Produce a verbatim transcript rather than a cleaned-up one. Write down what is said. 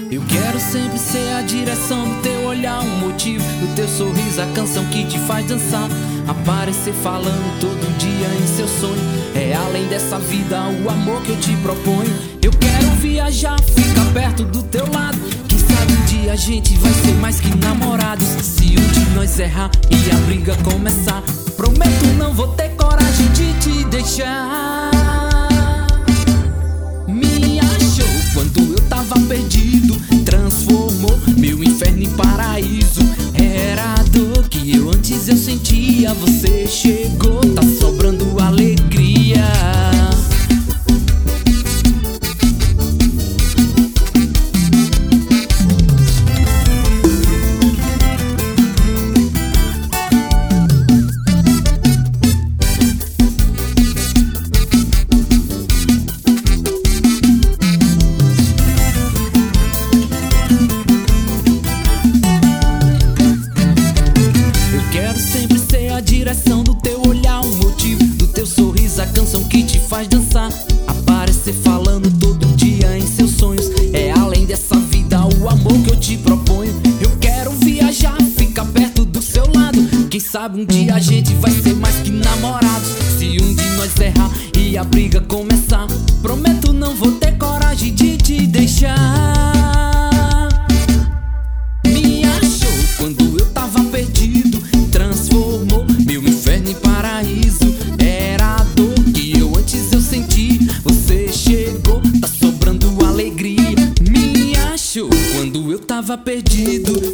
Eu quero sempre ser a direção do teu olhar, um motivo do teu sorriso, a canção que te faz dançar. Aparecer falando todo dia em seu sonho. É além dessa vida o amor que eu te proponho. Eu quero viajar, ficar perto do teu lado. Quem sabe um dia a gente vai ser mais que namorados. Se um de nós errar e a briga começar, prometo não vou ter coragem de te deixar. Me achou quando eu tava perdido, transformou meu inferno em paraíso. Era a dor que eu antes eu sentia, você chegou, tá sobrando alegria. A direção do teu olhar, o motivo do teu sorriso, a canção que te faz dançar. Aparecer falando todo dia em seus sonhos. É além dessa vida o amor que eu te proponho. Eu quero viajar, ficar perto do seu lado. Quem sabe um dia a gente vai ser mais que namorados. Se um de nós errar e a briga começar, prometo não vou ter coragem de te deixar. Me achou quando eu tava perdido, transformou meu inferno em paraíso. Era a dor que eu antes eu senti, você chegou, tá sobrando alegria. Me achou quando eu tava perdido,